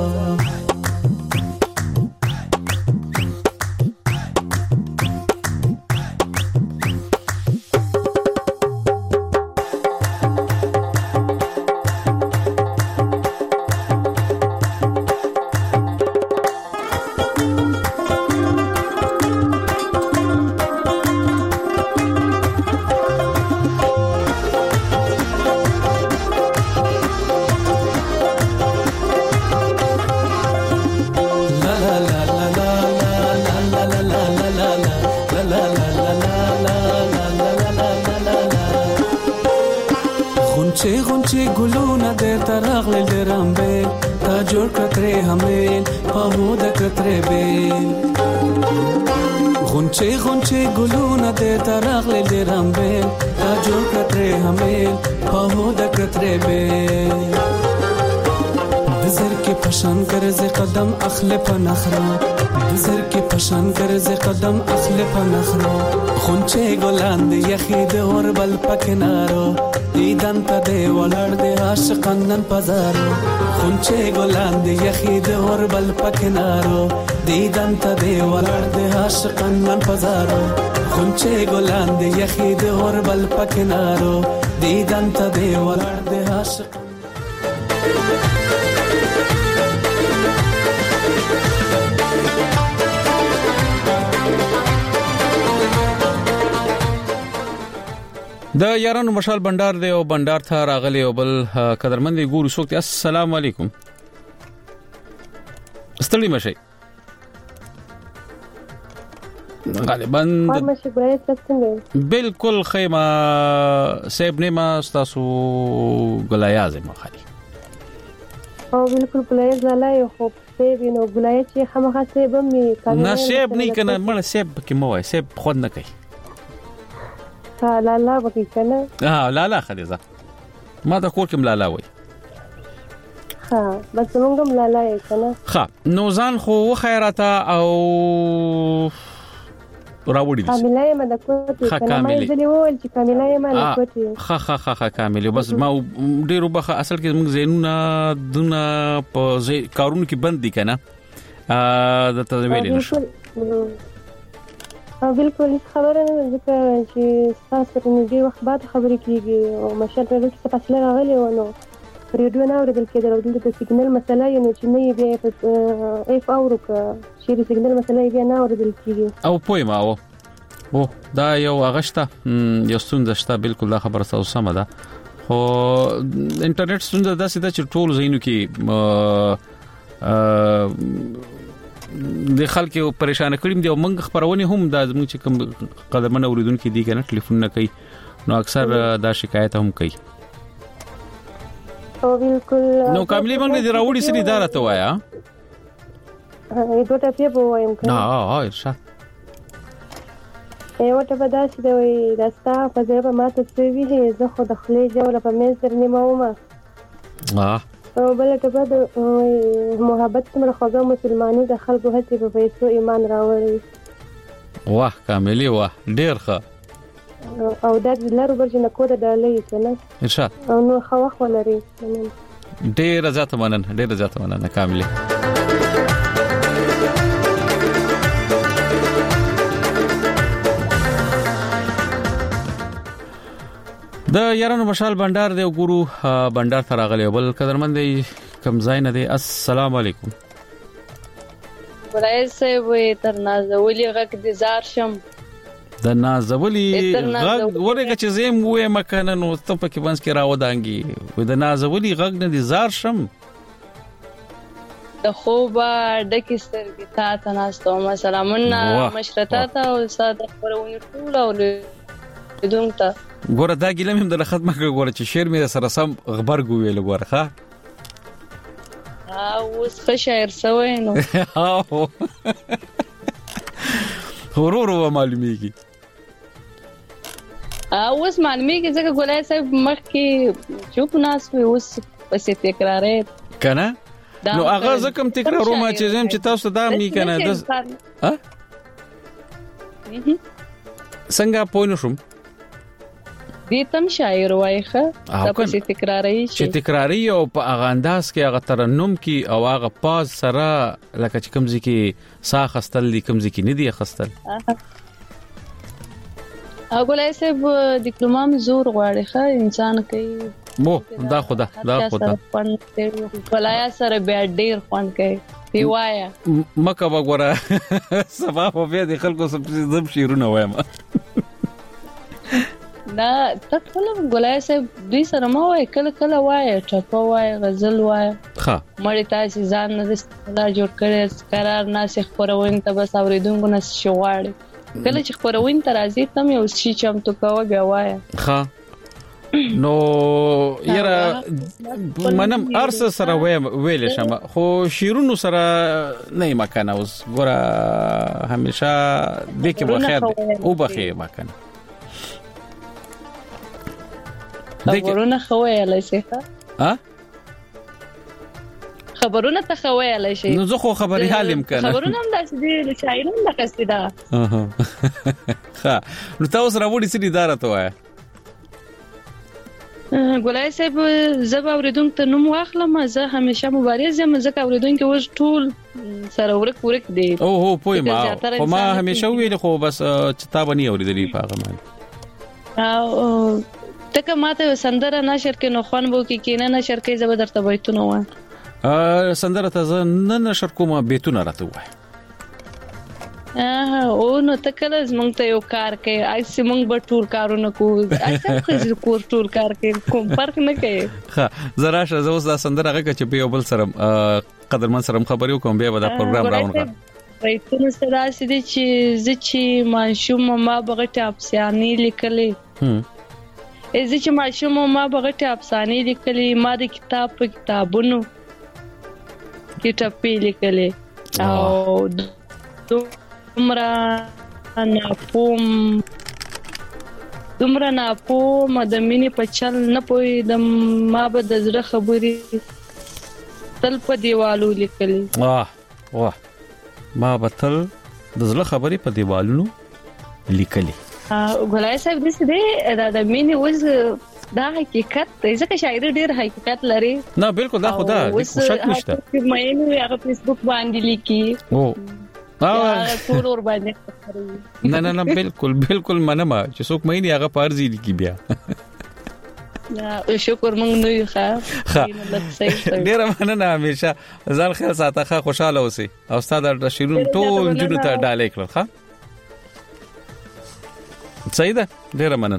غنچه گلونه د تراغل درامبه تا جوړ کتره همل پمود کتره به غنچه غنچه گلونه د تراغل درامبه تا جوړ کتره همل پمود کتره به بزر کې پشان کرز قدم اخله پنخرا بزر کې پشان کرز قدم اخله پنخرا غنچه ګلان د یخې د اوربل پکنارو دیدن ته دی ولړ د عاشقان نن پزارو خونچه ګلان د یخې د اوربل پکنارو دیدن ته دی ولړ د عاشقان نن پزارو خونچه ګلان د یخې د اوربل پکنارو دیدن ته دی ولړ د عاشقان د یارانو مشال بندر دی او بندر ته راغلی او بل قدرمن دی ګورو سوکت السلام علیکم ستړي مشي غالبا بالکل خیمه سیب نیمه تاسو ګلایاز ما خالي او بالکل ګلایاز نه یو خو سیب نو ګلایاز چې خامخا سیب می نه سیب نه کنه مړ سیب کې مو سیب خود نه کوي لالا وکي کنه لالا خدیزه ما دا کور کوم لالا وای بس موږ هم لالا یې کنه نو ځان خو خیراته او راوړی دي کامله یې مده کوټه کنه ما یې ځلې وول چې کامله یې مده کوټه کامله بس ما ډیرو بخه اصل کې موږ زینونه دونه په کارونو کې بند دي کنه د تزویل نشو بالکل خبره نه ځکه چې تاسو په دې وخت بعد خبرې کیږي او مشر ته څه فاصله راغلی و نو ریډیو نه اوریدل کېدل او د سیګنل مسله یې نو چې نه یې بیا په اف اورو کا شیر سیګنل مسله یې بیا نه اوریدل کېږي او پوهه او دا یو اغشته یو ستونزه شته بالکل دا خبره تاسو سم ده خو انټرنیټ ستونزه ده چې ټول زینو کې د خلکو پریشان کړیم دی او موږ خبرونه هم د موږ چې کوم قدمونه اوریدونکو دي کنه ټلیفون نه کوي نو اکثر دا شکایت هم کوي او بالکل نو کاملی موږ دې راوړی سړي اداره وایا دوه ټپه په وایم کنه ارشاد یو ټپه داسې دی داستا په ځای په ماته سوي زه خو د خلې جوړه په مې سر نیمه ومه او بل ټپه د محبت سره خوږه مسلمانۍ د خلکو هڅې په پیسو ایمان راوړي واه کاملی واه ډیر ښه او دا د لارو برج نه کوده ډالۍ کنه ارشاد او نو خو وخت ولري ډیر زیات مننه کاملی د یارانو مشال بندر دی ګورو بندر ته راغلی بل قدرمن دی کم ځای نه دی السلام علیکم ولای سه وې تر نازولې غک دي زار شم د نازولې غږ ورګه چې زم وې مکنه نو ته پکې بنس کې راو دانګي و د نازولې غږ نه دي زار شم د خوبه ډکې سترګې تا ته ناسته وم. سلامونه مشرتا ته او استاد خبرونه ټول اوریدونکو ته. ګوره دا ګیله مې هم د ختمه کړ ګوره چې شعر مې سره سم غبرګ ویل ګوره ښه اوس ښه شاعر سوی نو ورورو معلومیږي اوس معلومیږي ځکه ګولای صاحب مخکې چوپ ناس وي اوس پسې تکرارې کنه نو هغه زکم تکرارو ما چې زم چې تاسو دا می کنه د څنګه پوه شوم دې تم شاعر وایخه تاسو تکراری شي چې تکراری او په هغه انداز کې هغه ترنم کې او هغه پاز سره لکه چې کمزې کې ساه خستل دي کمزې کې نه دي خستل اګولای صاحب ډیپلوما زور غواړي ښه انسان کوي مو دا خدا ولایا سره بیا ډیر خوان کوي دی وایا مکه وګوره سبا په دې خلکو سم شیرونه وایم دا تکله ګولای صاحب دوی سره ما وای کله وای ټپه وای غزل وای ها مړی تاسو ځان نه دا جوړ کړی قرار ناسخ خبرونه ته بس اوریدونکو نه شواړي کله چې خبرونه ته راځي تم یو شي چمتو کوه بیا وای ها نو یاره منم ارس سره ویل شم خو شیرونو سره نه مکان اوس ګوره همیشه دې کې بخیر او بخیر مکان خبرونه خوایله شي ها خبرونه ته خوایله شي نو زه خو خبري حالم کنه خبرونه هم داسې دي شاعرون د قصیده ها نو تاسو راوړی سړي اداره ته وای ګولای صاحب زب اوریدونکو ته نوم واخلم زه همیشه مبارز یم ځکه اوریدونکو وژ ټول سره ورک دی او هو پوي ما همیشه ویل خو بس چتابني اوریدلی پاغه ما او تک ماته سندره نشر کې نو خوان بو کې کینه نشر کې زبر درته بیتونه و سندره ته نه نشر کومه بیتونه راته وای او نو تکله زمونږ ته یو کار کوي اې سمونږ به ټول کارونه کوو اته خو ټول کار کوي کوم فرق نه کوي ها زرا شزه اوس دا سندره هغه چې په یو بل سره قدرمن سره خبرې کوم بیا دا پروګرام راوړم بیتونه سره سړي چې زچی ماشوم ما بغټه افسانې لیکلې ازي چې ماشوم ما بغټه افسانې لیکلې ما د کتاب په کتابونو کتابې لیکلې او دومره ناپوم د مینې په چل نه پوي د ما به د زړه خبرې تل په دیوالو لیکلې واه ما به تل د زړه خبرې په دیوالونو لیکلې ګولای صاحب دې د مینې وز دا حقیقت ځکه شاعر ډېر حقیقت لري نه بالکل دا خدا شک نشته مې نو هغه فیسبوک باندې لیکي ټول ور باندې نه بالکل منما چې څوک مې نه هغه پارځي لیکي بیا شکر مونږ نو یو ښه ډیر مننه همیشه ځان خیر ساته خوشاله اوسئ او استاد د شیرون ټول جوړ ته ډالې کړل ښه صحیح ده ډیر مننه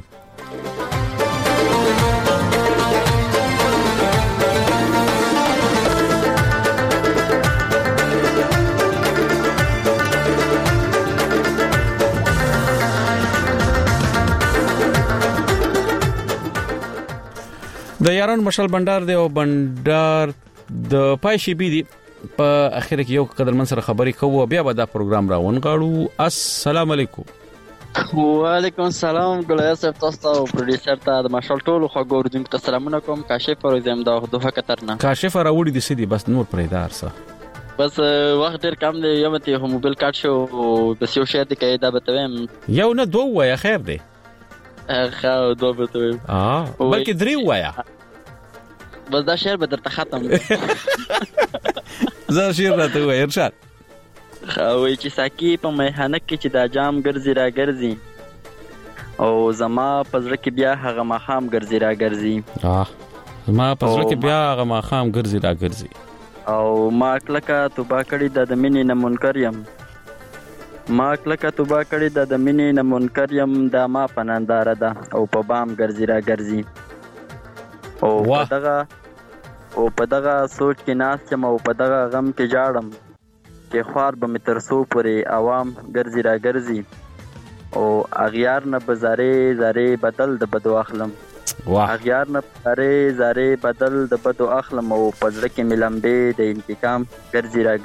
د یاران مشال بندر دی او بندر د پایشي بي دي په اخر کې یو قدرمن سره خبرې کوو بیا به دا پروګرام راونغاړو السلام علیکم وعلیکم السلام ګلای صاحب تاسو او پروډوسر ته د مشال ټولو خو ګوردونکو ته سلامونه کوم کاشف روزم دا دوه کترنه کاشف راوړي دي سدي بس نور پرېدار سه بس وخت ډیر کم دی یو مته هم موبایل کارت شو بس یو شی د کېدا بتویم یو نه دوه وای خیر دی خو دوه بتویم بلکې درې وایا بس دا شعر به درته ختم زه شعر راته وای ارشاد وای چې ساکي په میخانه کې چې دا جام ګرځي را ګرځي او زما پزړه کې بیا هغه ماخام ګرځي را ګرځي زما پزړه کې بیا هغه ماخام ګرځي را ګرځي او ما کلکه توبه کړی د مینې نه منکر یم ما کلکه توبه کړی د مینې نه منکر یم دا ما پننداره ده او په بام ګرځي را ګرځي او دغه او په دغه سوچ کې ناست یم او په دغه غم کې جاړم چې خوار به مې تر څو پورې عوام ګرځي را ګرځي او اغیار نه به زارې زارې بدل د بدو اخلم اغیار نه زارې زارې بدل د بدو اخلم او په زړه کې مې لمبې د انتقام ګرځي را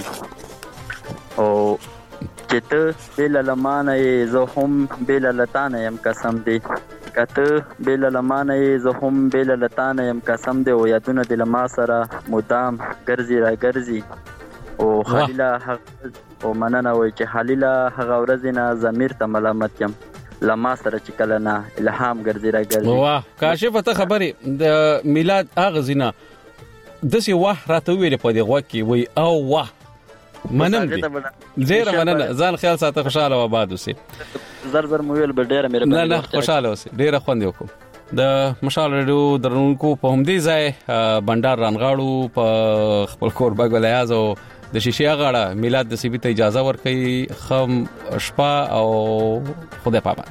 ګرځي او چې ته بېله له مانه یې زه هم بېله له تانه یم قسم دی که ته بېله له مانه یې زه هم بېله له تانه یم قسم دی او یادونه دې له ما سره مدام ګرځي را ګرځي او خلیله او مننه وایي چې خلیله هغه ورځې نه ضمیر ته ملامت یم لما سره چې کله نه الهام ګرځي را ګرځي. واه کاشف ته خبرې د میلاد اغزینا دسي واه راته ویل په دې غوږ کې وای او واه منم دي زیره مننه ځان خیال ساته خوشاله و آباد اوسې زر مو ویل به ډیره مې نه خوشاله اوسې ډیره خوند وکم د مشال رادیو درنونکو په همدې ځای بندر رانغاړو په خپل کور بغل یازو د شیشې غاړه میلاد د سیبي ته اجازه ورکړي خم شپه او خدای پامان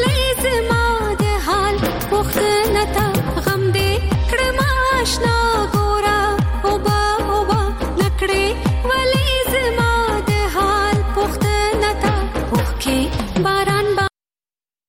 غم دې کړم آشنا